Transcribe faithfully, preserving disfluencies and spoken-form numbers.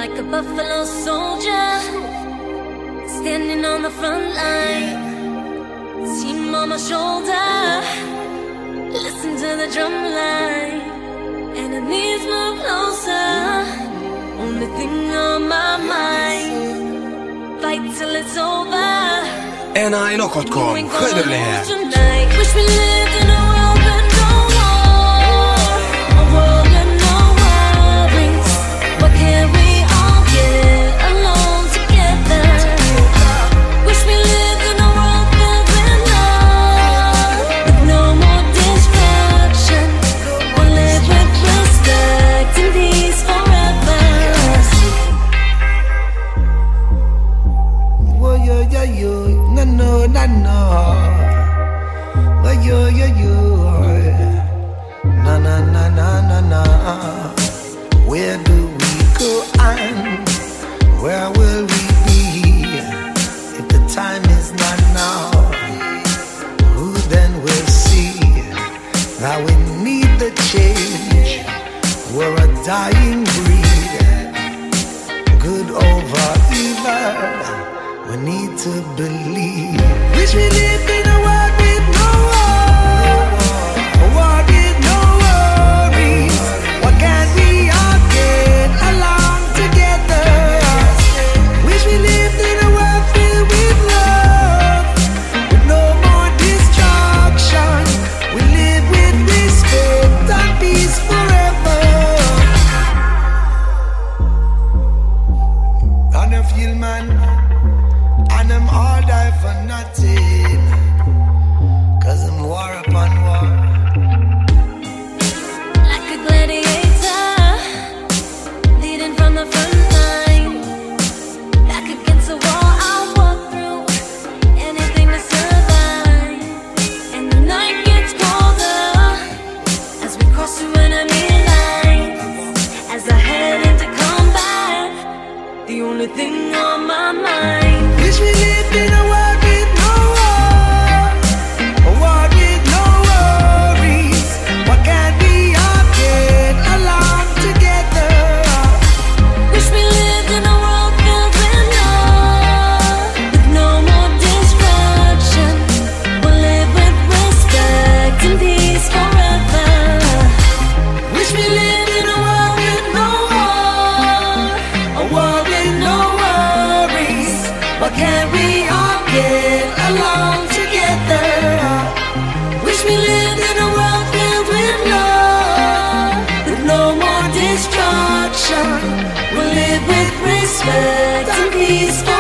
like a buffalo soldier, standing on the front line. Team on my shoulder, listen to the drum line. Enemies move closer, only thing on my mind. Fight till it's over. انا عينكم خير لها. Wish we lived in a world with no war, a world with no worries. What can we all get along together? Wish we lived in a world filled with love, with no more destruction. We'll live with respect and peace forever. Whoa, yo, yo, yo, no, no, no, no. Whoa, yo, yo, yo, na, na, na, na, na, na. Where do we go and where will we be if the time is not now? Who then will see that we need the change? We're a dying breed, good over evil. We need to believe. Wish we lived in a world with no war, a world with no worries. What can we all get along together? Wish we lived in a world filled with love, with no more destruction. We live with respect and peace forever. On the field, man, and them all die for nothing, 'cause them war upon war. Like a gladiator, leading from the front line. Back against the wall, I'll walk through anything to survive. And the night gets colder as we cross through enemy lines. As I head into combat, the only thing on my mind. Wish we lived in a world with no war, a world with no worries. What can we all get along together? Wish we lived in a world filled with love, with no more destruction. We'll live with respect and peace forever. Wish we lived in a world with no war, a world with no worries. What can we all get along together? Wish we lived in a world filled with love, with no more destruction. We'll live with respect and peace.